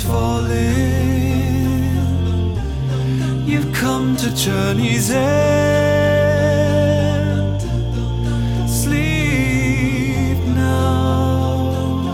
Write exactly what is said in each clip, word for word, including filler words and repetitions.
falling. You've come to journey's end. Sleep now.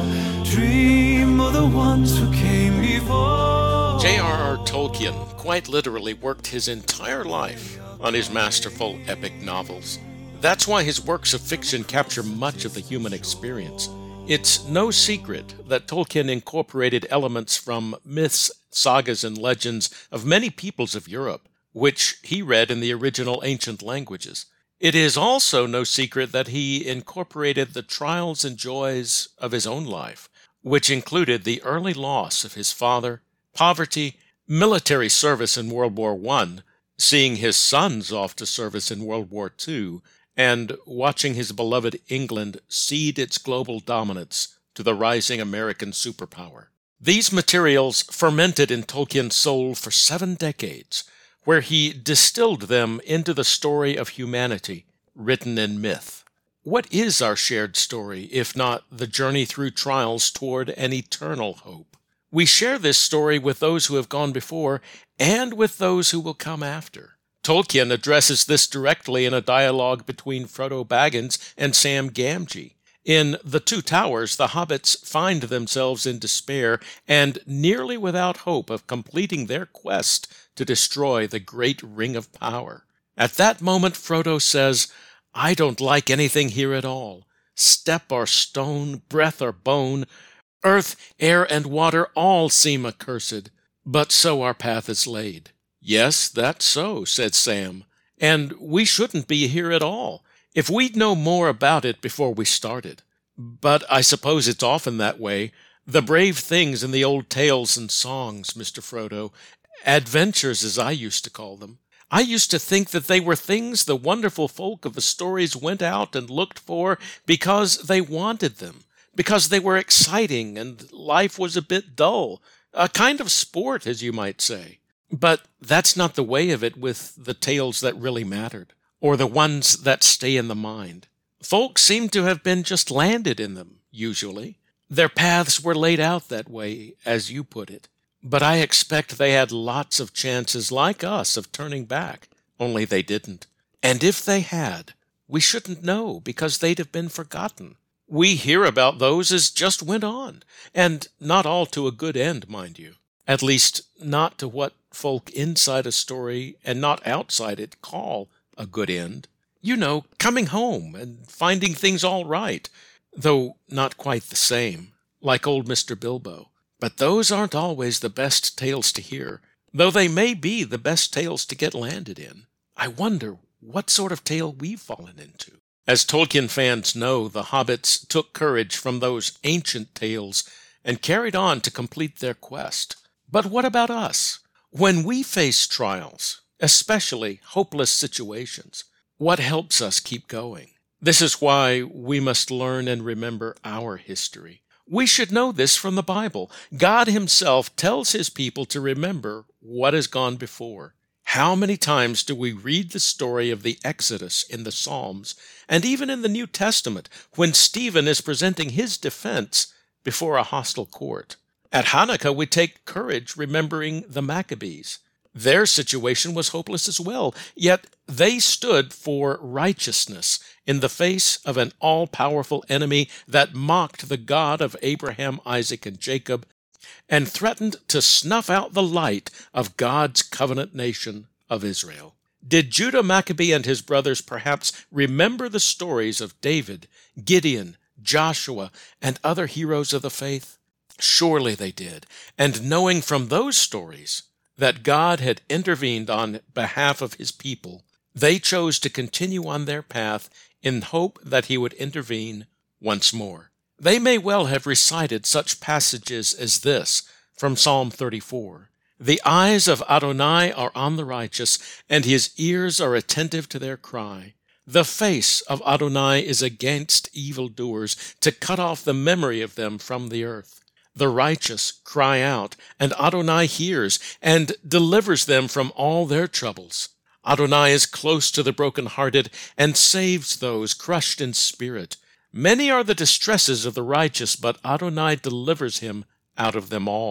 Dream of the ones who came before. J R R. Tolkien quite literally worked his entire life on his masterful epic novels. That's why his works of fiction capture much of the human experience. It's no secret that Tolkien incorporated elements from myths, sagas, and legends of many peoples of Europe, which he read in the original ancient languages. It is also no secret that he incorporated the trials and joys of his own life, which included the early loss of his father, poverty, military service in World War One, seeing his sons off to service in World War Two, and watching his beloved England cede its global dominance to the rising American superpower. These materials fermented in Tolkien's soul for seven decades, where he distilled them into the story of humanity, written in myth. What is our shared story, if not the journey through trials toward an eternal hope? We share this story with those who have gone before and with those who will come after. Tolkien addresses this directly in a dialogue between Frodo Baggins and Sam Gamgee. In The Two Towers, the hobbits find themselves in despair and nearly without hope of completing their quest to destroy the great Ring of Power. At that moment, Frodo says, "I don't like anything here at all. Step or stone, breath or bone, earth, air, and water all seem accursed, but so our path is laid." "Yes, that's so," said Sam, "and we shouldn't be here at all if we'd know more about it before we started. But I suppose it's often that way. The brave things in the old tales and songs, Mister Frodo, adventures as I used to call them. I used to think that they were things the wonderful folk of the stories went out and looked for because they wanted them, because they were exciting and life was a bit dull, a kind of sport, as you might say. But that's not the way of it with the tales that really mattered, or the ones that stay in the mind. Folks seem to have been just landed in them, usually. Their paths were laid out that way, as you put it. But I expect they had lots of chances like us of turning back, only they didn't. And if they had, we shouldn't know because they'd have been forgotten. We hear about those as just went on, and not all to a good end, mind you. At least, not to what folk inside a story and not outside it call a good end. You know, coming home and finding things all right, though not quite the same, like old Mister Bilbo. But those aren't always the best tales to hear, though they may be the best tales to get landed in. I wonder what sort of tale we've fallen into. As Tolkien fans know, the hobbits took courage from those ancient tales and carried on to complete their quest. But what about us? When we face trials, especially hopeless situations, what helps us keep going? This is why we must learn and remember our history. We should know this from the Bible. God himself tells his people to remember what has gone before. How many times do we read the story of the Exodus in the Psalms, and even in the New Testament, when Stephen is presenting his defense before a hostile court? At Hanukkah, we take courage remembering the Maccabees. Their situation was hopeless as well, yet they stood for righteousness in the face of an all-powerful enemy that mocked the God of Abraham, Isaac, and Jacob, and threatened to snuff out the light of God's covenant nation of Israel. Did Judah Maccabee and his brothers perhaps remember the stories of David, Gideon, Joshua, and other heroes of the faith? Surely they did, and knowing from those stories that God had intervened on behalf of his people, they chose to continue on their path in hope that he would intervene once more. They may well have recited such passages as this from Psalm thirty-four. The eyes of Adonai are on the righteous, and his ears are attentive to their cry. The face of Adonai is against evildoers, to cut off the memory of them from the earth. The righteous cry out, and Adonai hears, and delivers them from all their troubles. Adonai is close to the brokenhearted, and saves those crushed in spirit. Many are the distresses of the righteous, but Adonai delivers him out of them all.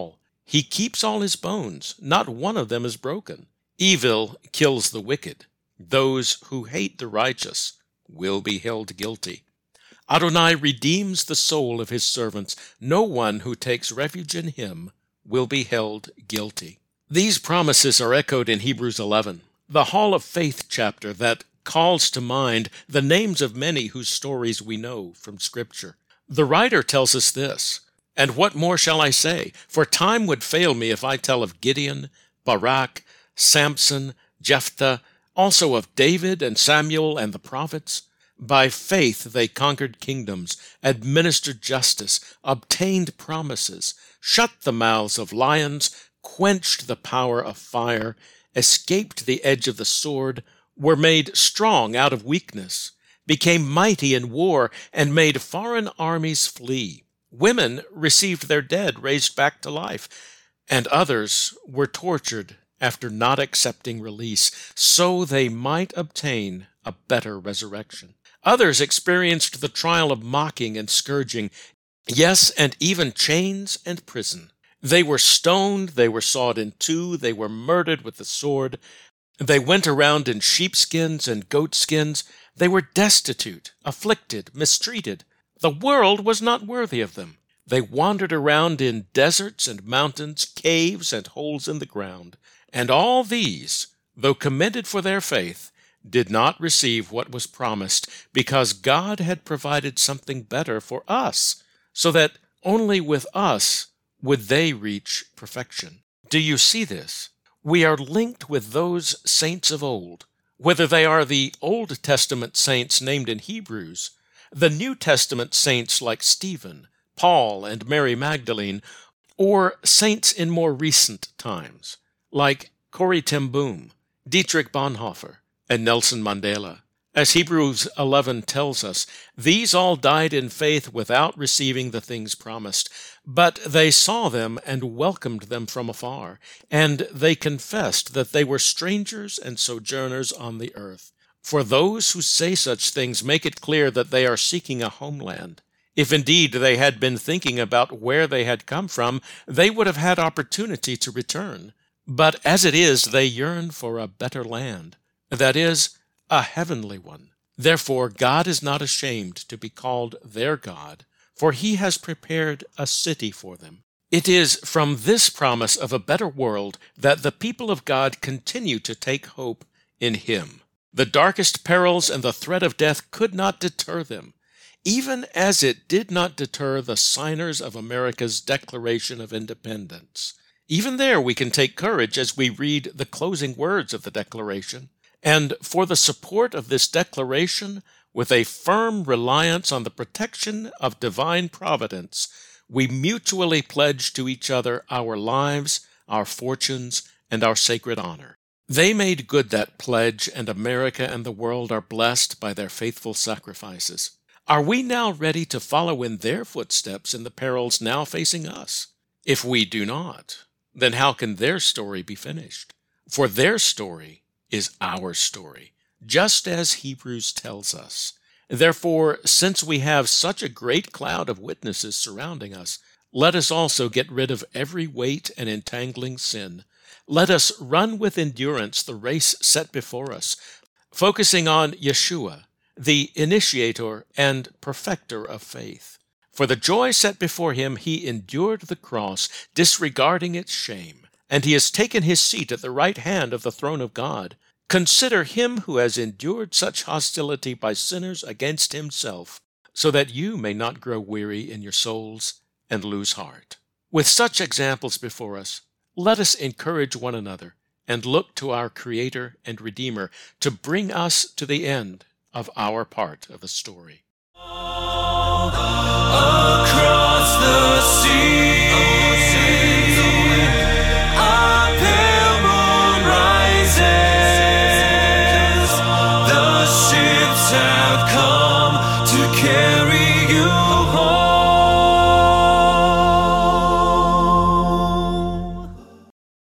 He keeps all his bones. Not one of them is broken. Evil kills the wicked. Those who hate the righteous will be held guilty. Adonai redeems the soul of his servants. No one who takes refuge in him will be held guilty. These promises are echoed in Hebrews eleven, the Hall of Faith chapter that calls to mind the names of many whose stories we know from Scripture. The writer tells us this, "And what more shall I say? For time would fail me if I tell of Gideon, Barak, Samson, Jephthah, also of David and Samuel and the prophets. By faith they conquered kingdoms, administered justice, obtained promises, shut the mouths of lions, quenched the power of fire, escaped the edge of the sword, were made strong out of weakness, became mighty in war, and made foreign armies flee. Women received their dead raised back to life, and others were tortured after not accepting release, so they might obtain a better resurrection. Others experienced the trial of mocking and scourging, yes, and even chains and prison. They were stoned, they were sawed in two, they were murdered with the sword. They went around in sheepskins and goatskins. They were destitute, afflicted, mistreated. The world was not worthy of them. They wandered around in deserts and mountains, caves and holes in the ground. And all these, though commended for their faith, did not receive what was promised, because God had provided something better for us, so that only with us would they reach perfection. Do you see this? We are linked with those saints of old, whether they are the Old Testament saints named in Hebrews, the New Testament saints like Stephen, Paul, and Mary Magdalene, or saints in more recent times, like Corrie ten Boom, Dietrich Bonhoeffer, and Nelson Mandela. As Hebrews eleven tells us, these all died in faith without receiving the things promised, but they saw them and welcomed them from afar, and they confessed that they were strangers and sojourners on the earth. For those who say such things make it clear that they are seeking a homeland. If indeed they had been thinking about where they had come from, they would have had opportunity to return. But as it is, they yearn for a better land, that is, a heavenly one. Therefore God is not ashamed to be called their God, for he has prepared a city for them. It is from this promise of a better world that the people of God continue to take hope in him. The darkest perils and the threat of death could not deter them, even as it did not deter the signers of America's Declaration of Independence. Even there we can take courage as we read the closing words of the Declaration. And for the support of this declaration, with a firm reliance on the protection of divine providence, we mutually pledge to each other our lives, our fortunes, and our sacred honor. They made good that pledge, and America and the world are blessed by their faithful sacrifices. Are we now ready to follow in their footsteps in the perils now facing us? If we do not, then how can their story be finished? For their story is our story, just as Hebrews tells us. Therefore, since we have such a great cloud of witnesses surrounding us, let us also get rid of every weight and entangling sin. Let us run with endurance the race set before us, focusing on Yeshua, the initiator and perfecter of faith. For the joy set before him, he endured the cross, disregarding its shame, and he has taken his seat at the right hand of the throne of God. Consider him who has endured such hostility by sinners against himself, so that you may not grow weary in your souls and lose heart. With such examples before us, let us encourage one another and look to our Creator and Redeemer to bring us to the end of our part of the story. Across the sea.